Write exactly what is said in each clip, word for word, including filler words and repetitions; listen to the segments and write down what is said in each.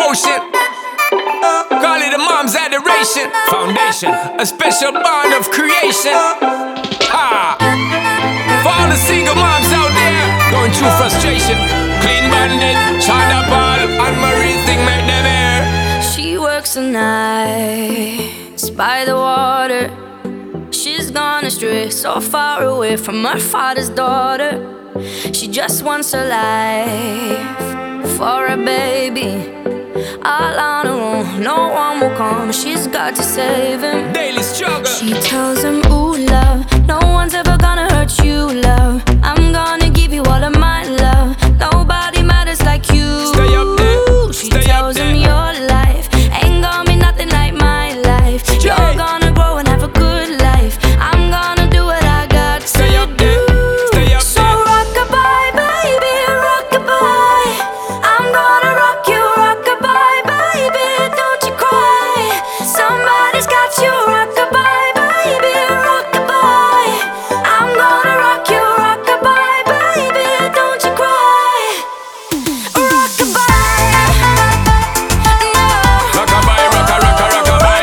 devotion. Call it a mom's adoration. Foundation, a special bond of creation. Ah. For all the single moms out there going through frustration, Clean Bandit, China Paul, and Marie thing make them air. She works the nights by the water. She's gone astray, so far away from her father's daughter. She just wants a life for a baby. All on her own, no one will come. She's got to save him. Daily struggle. She tells him, ooh, love, no one's ever gonna hurt you, love. I'm gonna give you all of my love. Nobody matters like you. Stay up there. She Stay tells up there. him your life ain't gonna be nothing like my life. You're Jay. gonna grow and have a good life. I'm gonna do what I got Stay to up there. do. Stay up So there. rock-a-bye, baby, rock-a-bye. I'm gonna rock you, rock-a-bye, baby, don't you cry. Somebody's got you, rock-a-bye, baby, rock-a-bye. I'm gonna rock you, rock-a-bye, baby, don't you cry. Rock-a-bye, no. Rock-a-bye, rocka, rocka, rock-a-bye.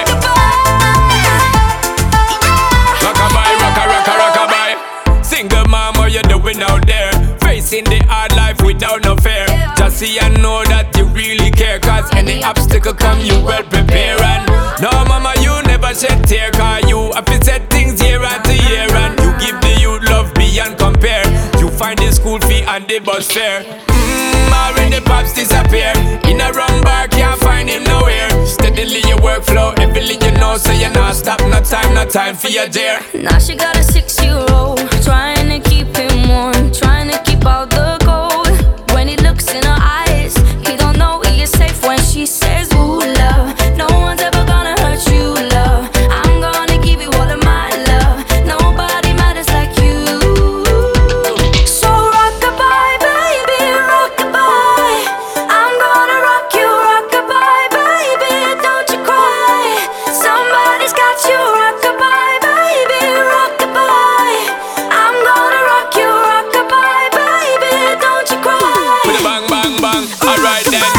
Rock-a-bye, rocka, rocka, rock-a-bye. Single mom, what you doing out there? Facing the hard life without no fear. Just see and know that you really care. Cause any obstacle come, you well prepare. And no mama, you never shed tear. Cause you have to set things year after year. And you give the youth love beyond compare. You find the school fee and the bus fare. Mmm, when the pops disappear. In a wrong bar, can't find him nowhere. Steadily your workflow, everything you know. So you not stop, no time, no time for your dear. Now she got a six-year-old, trying to keep him warm, trying to keep out the cold. When he looks in her eyes, he don't know he is safe when she says, ooh, love, no one's ever gonna hurt you, love. I'm gonna give you all of my love. Nobody matters like you. So rock-a-bye, baby, rock-a-bye. I'm gonna rock you, rock-a-bye, baby, don't you cry. Somebody's got you, rock-a-bye, baby, rock-a-bye. I'm gonna rock you, rock-a-bye, baby, don't you cry. With a bang, bang, bang. Alright then. No.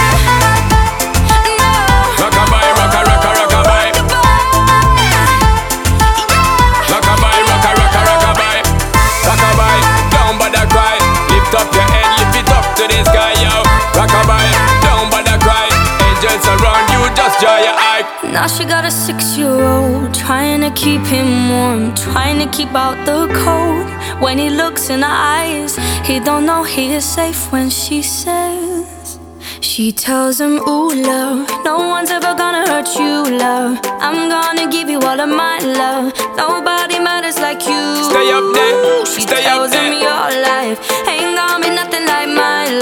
Rock-a-bye, rocka, rocka, rock-a-bye. Rock-a-bye, rocka, rocka, rock-a-bye. Rock-a-bye, don't bother cry. Lift up your head, lift it up to the sky, yo. Rock-a-bye, don't bother cry. Angels around you, just draw your eye. Now she got a six-year-old, trying to keep him warm, trying to keep out the cold. When he looks in her eyes, he don't know he is safe when she says. She tells him, ooh, love, no one's ever gonna hurt you, love. I'm gonna give you all of my love. Nobody matters like you. Stay up there, She stay up tells him there. your life ain't gonna be nothing like my